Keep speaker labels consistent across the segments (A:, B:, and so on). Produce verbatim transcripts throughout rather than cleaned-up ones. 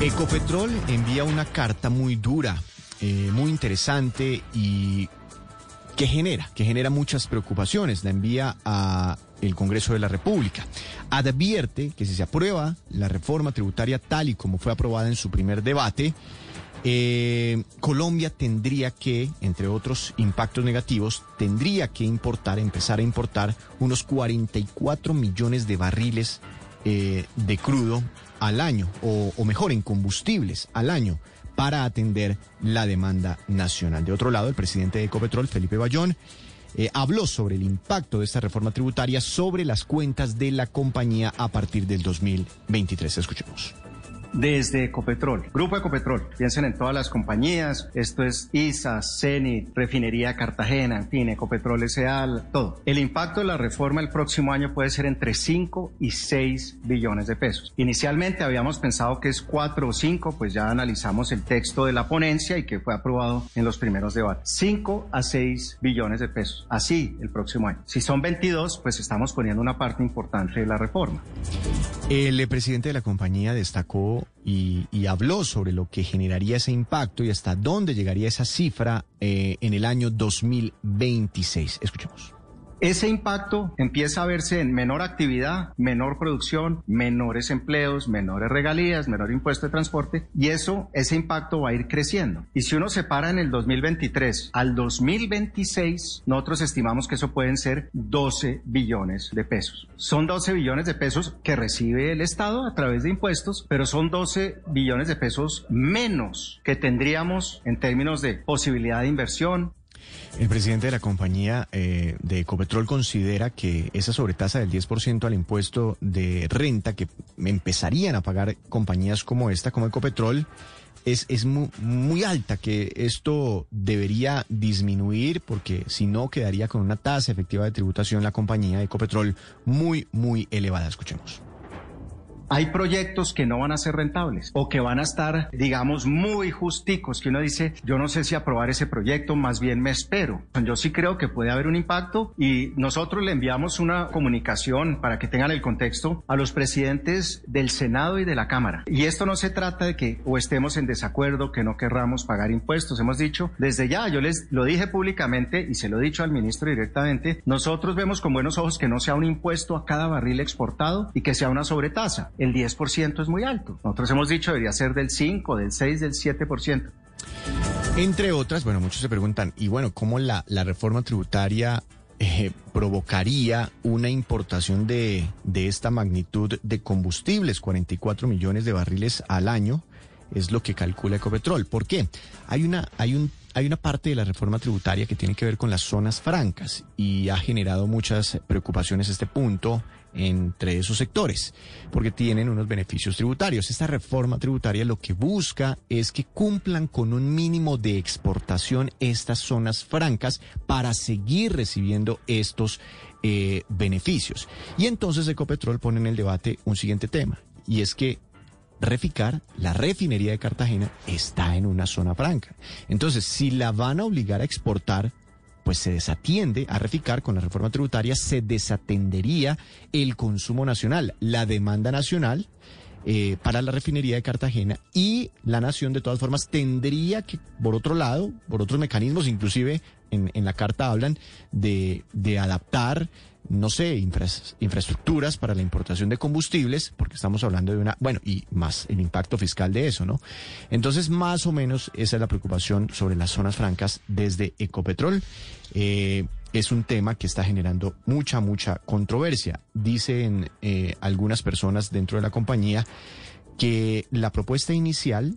A: Ecopetrol envía una carta muy dura, eh, muy interesante y que genera, que genera muchas preocupaciones. La envía a el Congreso de la República. Advierte que si se aprueba la reforma tributaria tal y como fue aprobada en su primer debate, eh, Colombia tendría que, entre otros impactos negativos, tendría que importar, empezar a importar unos cuarenta y cuatro millones de barriles eh, de crudo al año, o, o mejor, en combustibles al año, para atender la demanda nacional. De otro lado, el presidente de Ecopetrol, Felipe Bayón, eh, habló sobre el impacto de esta reforma tributaria sobre las cuentas de la compañía a partir del dos mil veintitrés. Escuchemos.
B: Desde Ecopetrol, Grupo Ecopetrol, piensen en todas las compañías, esto es I S A, Cenit, Refinería Cartagena, en fin, Ecopetrol S A, todo. El impacto de la reforma el próximo año puede ser entre cinco y seis billones de pesos. Inicialmente habíamos pensado que es cuatro o cinco, pues ya analizamos el texto de la ponencia y que fue aprobado en los primeros debates. cinco a seis billones de pesos, así el próximo año. Si son veintidós, pues estamos poniendo una parte importante de la reforma.
A: El presidente de la compañía destacó y, y habló sobre lo que generaría ese impacto y hasta dónde llegaría esa cifra eh, en el año dos mil veintiséis. Escuchemos.
B: Ese impacto empieza a verse en menor actividad, menor producción, menores empleos, menores regalías, menor impuesto de transporte, y eso, ese impacto va a ir creciendo. Y si uno se para en el dos mil veintitrés al dos mil veintiséis, nosotros estimamos que eso pueden ser doce billones de pesos. Son doce billones de pesos que recibe el Estado a través de impuestos, pero son doce billones de pesos menos que tendríamos en términos de posibilidad de inversión.
A: El presidente de la compañía eh, de Ecopetrol considera que esa sobretasa del diez por ciento al impuesto de renta que empezarían a pagar compañías como esta, como Ecopetrol, es, es muy, muy alta, que esto debería disminuir porque si no quedaría con una tasa efectiva de tributación la compañía Ecopetrol muy, muy elevada. Escuchemos.
B: Hay proyectos que no van a ser rentables o que van a estar, digamos, muy justicos, que uno dice, yo no sé si aprobar ese proyecto, más bien me espero. Yo sí creo que puede haber un impacto y nosotros le enviamos una comunicación para que tengan el contexto a los presidentes del Senado y de la Cámara. Y esto no se trata de que o estemos en desacuerdo, que no querramos pagar impuestos. Hemos dicho desde ya, yo les lo dije públicamente y se lo he dicho al ministro directamente, nosotros vemos con buenos ojos que no sea un impuesto a cada barril exportado y que sea una sobretasa. El diez por ciento es muy alto. Nosotros hemos dicho debería ser del cinco, del seis, del siete por ciento.
A: Entre otras, bueno, muchos se preguntan, y bueno, ¿cómo la, la reforma tributaria eh, provocaría una importación de, de esta magnitud de combustibles? cuarenta y cuatro millones de barriles al año es lo que calcula Ecopetrol. ¿Por qué? Hay una, hay un Hay una parte de la reforma tributaria que tiene que ver con las zonas francas y ha generado muchas preocupaciones este punto entre esos sectores, porque tienen unos beneficios tributarios. Esta reforma tributaria lo que busca es que cumplan con un mínimo de exportación estas zonas francas para seguir recibiendo estos eh, beneficios. Y entonces Ecopetrol pone en el debate un siguiente tema, y es que Reficar, la refinería de Cartagena, está en una zona franca. Entonces, si la van a obligar a exportar, pues se desatiende a Reficar con la reforma tributaria, se desatendería el consumo nacional, la demanda nacional eh, para la refinería de Cartagena, y la nación de todas formas tendría que, por otro lado, por otros mecanismos, inclusive en, en la carta hablan de, de adaptar, no sé, infra, infraestructuras para la importación de combustibles, porque estamos hablando de una, bueno, y más el impacto fiscal de eso, ¿no? Entonces, más o menos esa es la preocupación sobre las zonas francas desde Ecopetrol. Eh, es un tema que está generando mucha, mucha controversia. Dicen eh, algunas personas dentro de la compañía que la propuesta inicial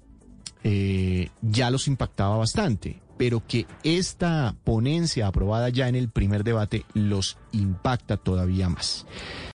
A: eh, ya los impactaba bastante, pero que esta ponencia aprobada ya en el primer debate los impacta todavía más.